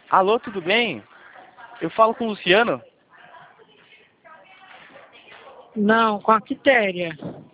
Alô, tudo bem? Eu falo com o Luciano. Não, com a Quitéria.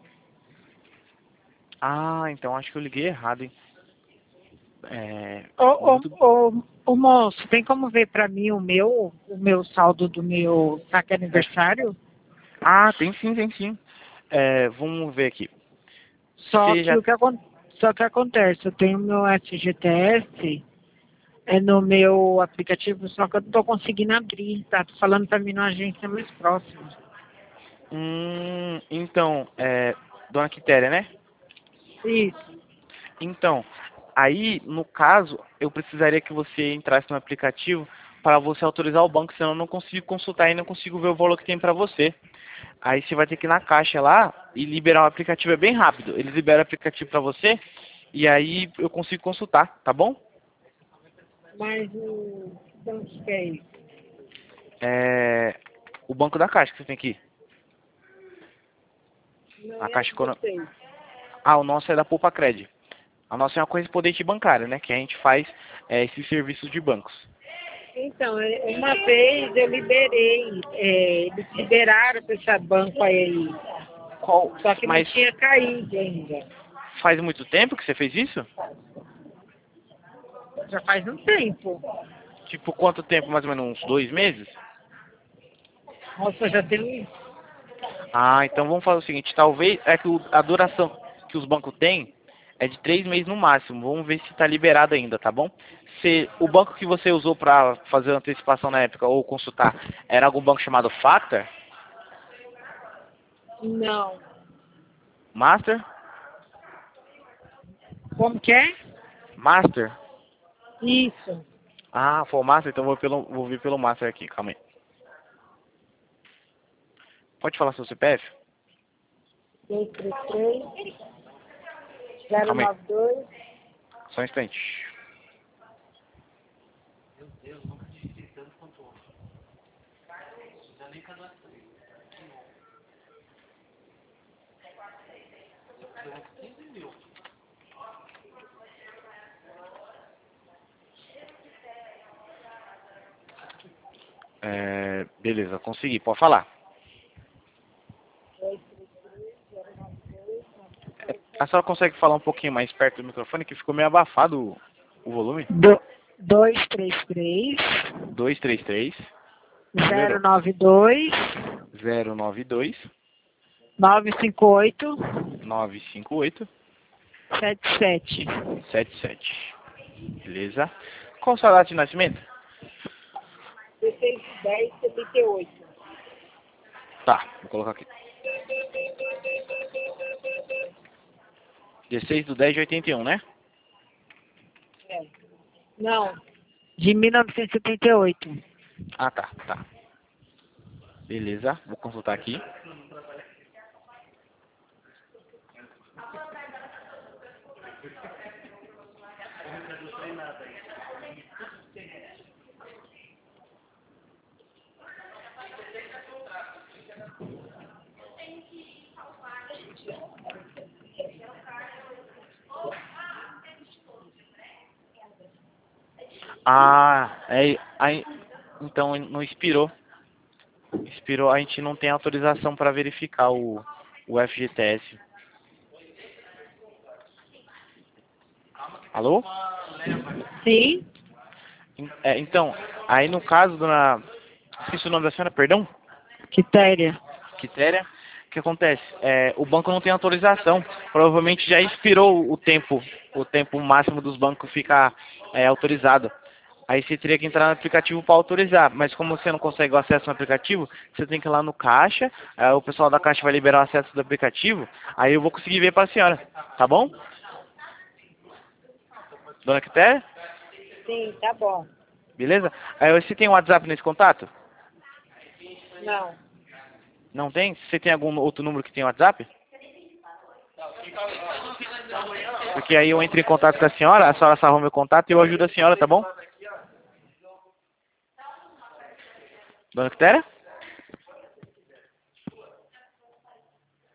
Ah, então acho que eu liguei errado, hein? Ô, ô, Muito... ô, ô, moço, tem como ver pra mim o meu saldo do meu saque é, aniversário? Ah, tem sim, tem sim. Vamos ver aqui. Só Você que já... só que acontece, eu tenho meu FGTS no meu aplicativo, só que eu não tô conseguindo abrir, tá falando pra mim numa agência mais próxima. Então, Dona Quitéria, né? Isso. Então, aí, no caso, eu precisaria que você entrasse no aplicativo para você autorizar o banco, senão eu não consigo consultar e não consigo ver o valor que tem para você. Aí você vai ter que ir na caixa lá e liberar o aplicativo, é bem rápido. Eles liberam o aplicativo para você e aí eu consigo consultar, tá bom? Mas o banco que é isso? É, o banco da Caixa que você tem que ir. Não A é Caixa de Econômica. vocês. Ah, o nosso é da Poupa Cred. A nossa é uma correspondente bancária, né? Que a gente faz esses serviços de bancos. Então, uma vez eu liberei, eles liberaram para esse banco aí, Qual? só que não Mas tinha caído ainda. faz muito tempo que você fez isso? Já faz um tempo. Tipo, quanto tempo? Mais ou menos uns 2 meses? Nossa, já tem. Ah, então vamos fazer o seguinte. Talvez é que a duração que os bancos têm é de 3 meses no máximo. Vamos ver se está liberado ainda, tá bom? Se o banco que você usou para fazer a antecipação na época ou consultar era algum banco chamado Factor, Não. Master, Como que é? Master. Isso. Ah, foi o Master, então vou vir pelo Master aqui, calma aí. Pode falar seu CPF? 233 Calma aí, 092. só um instante. Beleza, consegui, pode falar. A senhora consegue falar um pouquinho mais perto do microfone que ficou meio abafado o volume? 233 233 0 092 092 958 958 77. 77. Beleza? Qual a sua data de nascimento? 16/10/78. Tá, vou colocar aqui. 16/10/81, né? É. Não, de 1978. Ah, tá, tá. Beleza, vou consultar aqui. Então não expirou. Expirou, a gente não tem autorização para verificar o FGTS. Alô? Sim, Então, aí no caso, dona... Esqueci o nome da senhora, perdão? Quitéria. Quitéria. O que acontece? O banco não tem autorização. Provavelmente já expirou o tempo máximo dos bancos ficar autorizado. Aí você teria que entrar no aplicativo para autorizar. Mas como você não consegue o acesso no aplicativo, você tem que ir lá no caixa. O pessoal da caixa vai liberar o acesso do aplicativo. Aí eu vou conseguir ver para a senhora. Tá bom? Dona Quitéria? Sim, tá bom. Beleza? Aí você tem um WhatsApp nesse contato? Não. Não tem? Você tem algum outro número que tem WhatsApp? Porque aí eu entro em contato com a senhora salva meu contato e eu ajudo a senhora, tá bom? Dona Quitéria?